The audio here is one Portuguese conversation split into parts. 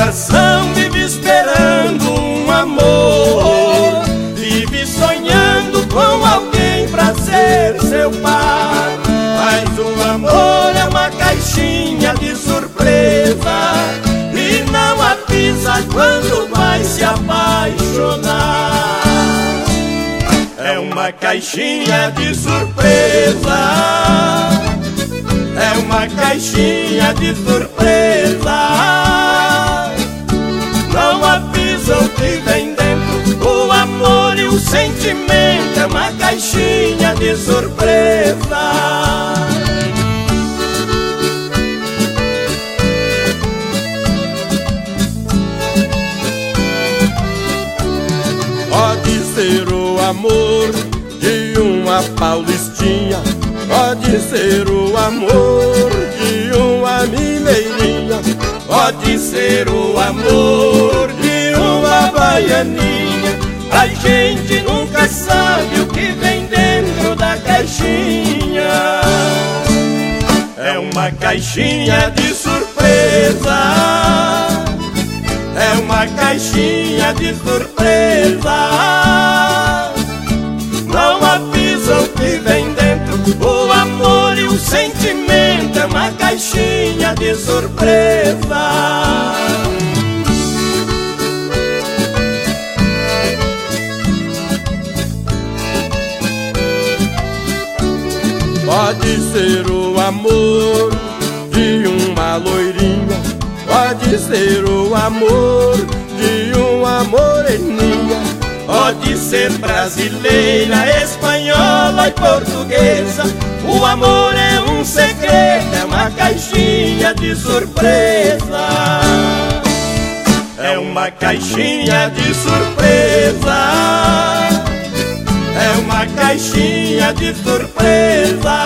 coração vive esperando um amor, vive sonhando com alguém pra ser seu par. Mas o amor é uma caixinha de surpresa e não avisa quando vai se apaixonar. É uma caixinha de surpresa, é uma caixinha de surpresa. Não avisa o que vem dentro, o amor e o sentimento. É uma caixinha de surpresa. Pode ser o amor de uma paulistinha, pode ser o amor de uma mineirinha, pode ser o amor de uma baianinha. A gente nunca sabe o que vem dentro da caixinha. É uma caixinha de surpresa, é uma caixinha de surpresa. Não avisa o que vem dentro, o amor e o sentimento. É uma caixinha de surpresa. Pode ser o amor de uma loirinha, pode ser o amor de uma moreninha, pode ser brasileira, espanhola e portuguesa. O amor é um segredo, é uma caixinha de surpresa. É uma caixinha de surpresa, é uma caixinha de surpresa.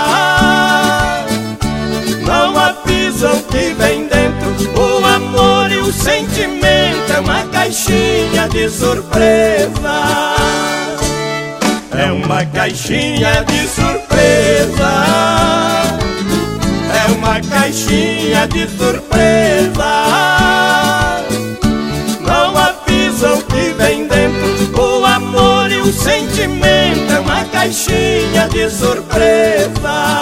Não avisa o que vem dentro, o amor e o sentimento. É uma caixinha de surpresa, é uma caixinha de surpresa, é uma caixinha de surpresa. Não avisa o que vem dentro, o amor e o sentimento. É uma caixinha de surpresa.